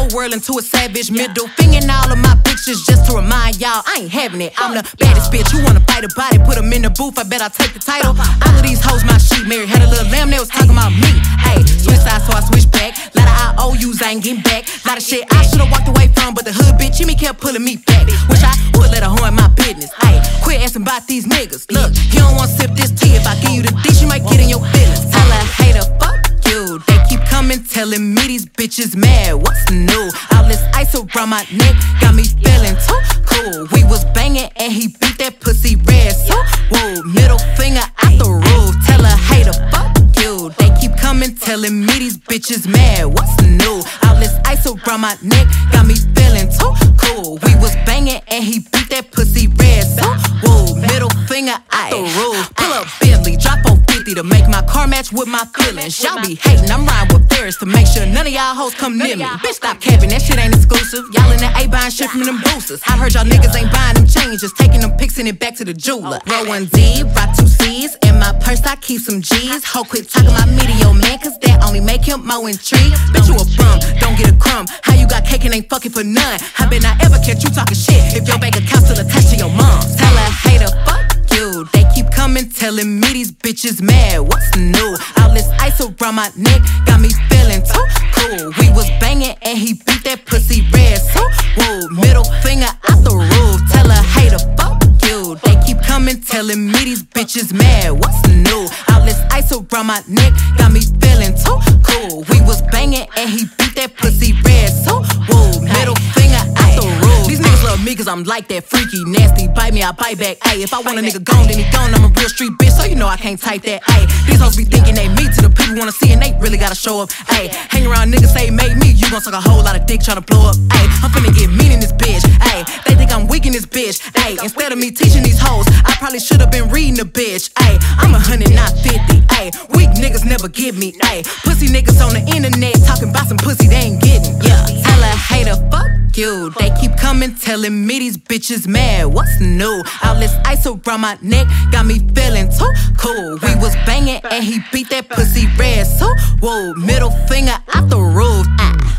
whole world into a savage. Middle finger in all of my pictures just to remind y'all I ain't having it. I'm the baddest bitch. You wanna fight about it? Put them in the booth. I bet I take the title. All of these hoes my sheep. Mary had a little lamb. They was talking about me. Hey, switch sides so I switch back. Lot of IOUs I ain't getting back. Lot of shit I should've walked away from, but the hood bitch Jimmy kept pulling me back. Wish I would let her horn my business. Hey, quit asking about these niggas. Look, he don't wanna sip this tea. If I give you the D, she might get in your feelings. Tell her hater, fuck you. They keep coming telling me these bitches mad. What's new? All this ice around my neck got me feeling too cool. We was banging and he beat that pussy red. So whoa, middle finger out the roof. Tell her hater, fuck you. They keep coming telling me these bitches mad. What's new? All this ice around my neck got me feeling too cool. We was banging and he beat that pussy red. So whoa, middle finger out the roof. Pull up Bentley, drop 450 to make my car match with my feelings. Y'all be hating, I'm riding with Ferris to make sure none of y'all hoes come near me. Bitch, stop capping, that shit ain't exclusive. Y'all in the A buying shit from them boosters. I heard y'all niggas ain't buying them chains, just taking them pics and it back to the jeweler. Roll one Z, rock 2 C's, in my purse I keep some G's. Ho, quit talking about me to your man, cause that only make him more intrigued. Bitch, you a bum, don't get a crumb. How you got cake and ain't fucking for none? I bet not ever catch you talking shit if your bank account's still attached to your mom. Tell her hater, fuck you. They keep coming telling me these bitches mad. What's new? All this ice around my neck got me feeling too cool. We was banging and he beat that pussy red. So whoa, middle finger out the roof. Tell her hater, fuck you. They keep coming telling me these bitches mad. What's new? All this ice around my neck got me feeling too cool. We was banging and he beat that pussy red. So whoa, middle finger out the roof. These niggas love me cause I'm like that freaky, nasty. Bite me, I bite back. Ayy, if I want a nigga gone, then he gone. I'm a real street bitch, so you know I can't type that. Ayy, these hoes be thinking they me to the people wanna see and they really gotta show up. Ayy, hang around niggas say made me, you gon' suck a whole lot of dick tryna blow up. Ayy, I'm finna get mean in this bitch. Ayy, they think I'm weak in this bitch. Ayy, instead of me teaching these hoes, I probably should've been reading the bitch. Ayy, I'm 100, not 50. Ayy, weak niggas never get me. Ayy, pussy niggas on the internet talking about some pussy they ain't getting. Yeah, tell a hater, fuck you. They keep coming telling me these bitches mad. What's new? All this ice around my neck got me feeling too cool. We was banging and he beat that pussy red. So whoa, middle finger out the roof.